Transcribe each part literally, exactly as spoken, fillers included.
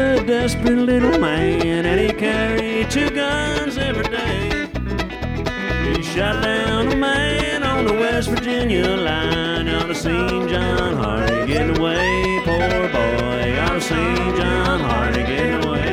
a desperate little man, and he carried two guns every day. He shot down a man on the West Virginia line. Ought to seen John Hardy getting away, poor boy. Ought to seen John Hardy getting away.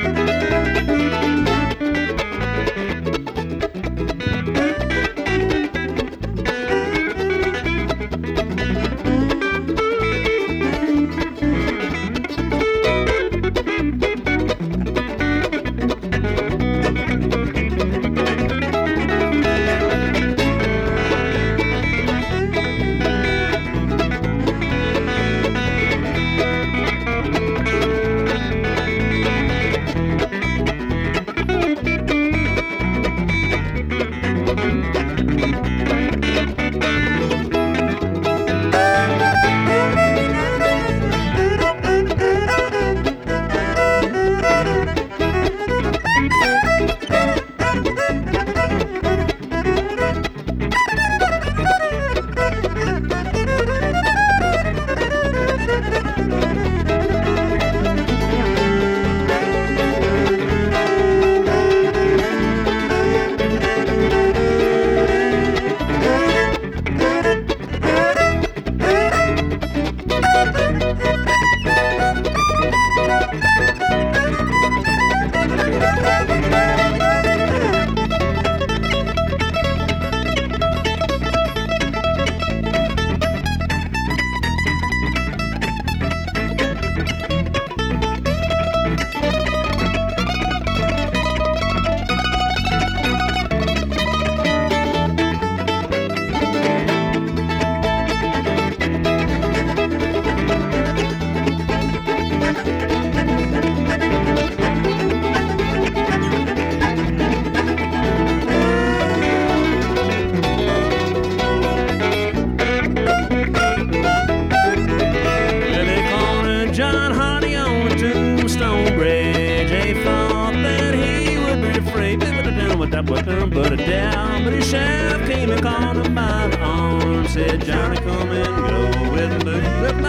But a down, but his shaft came and caught him by the arm. Said, Johnny, come and go with me.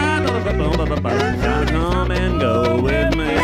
Johnny, come and go with me.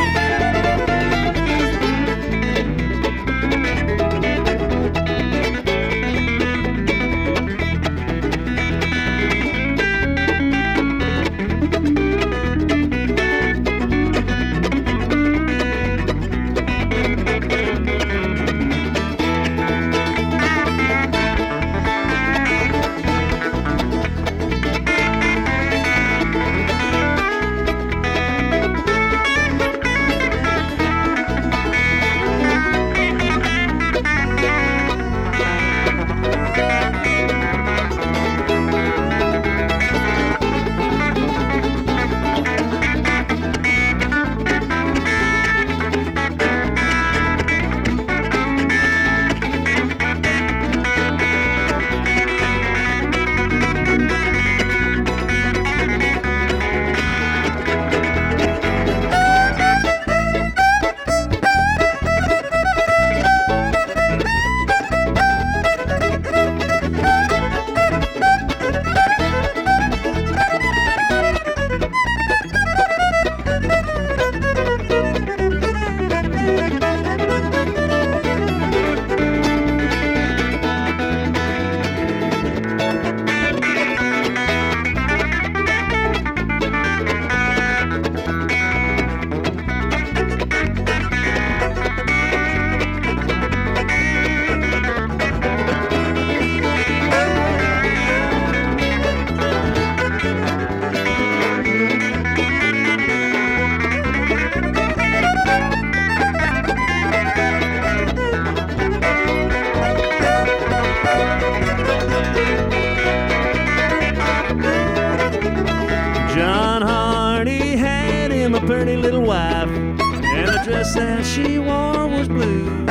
Pretty little wife, and the dress that she wore was blue.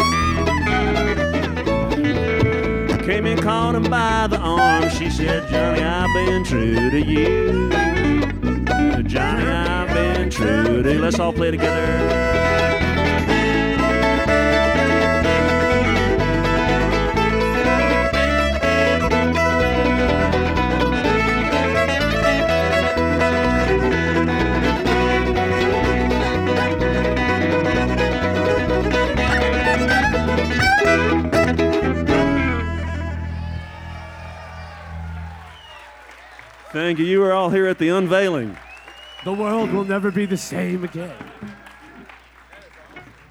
Came and caught him by the arm. She said, Johnny, I've been true to you. Johnny, I've been true to you. Let's all play together. Thank you. You are all here at the unveiling. The world will never be the same again.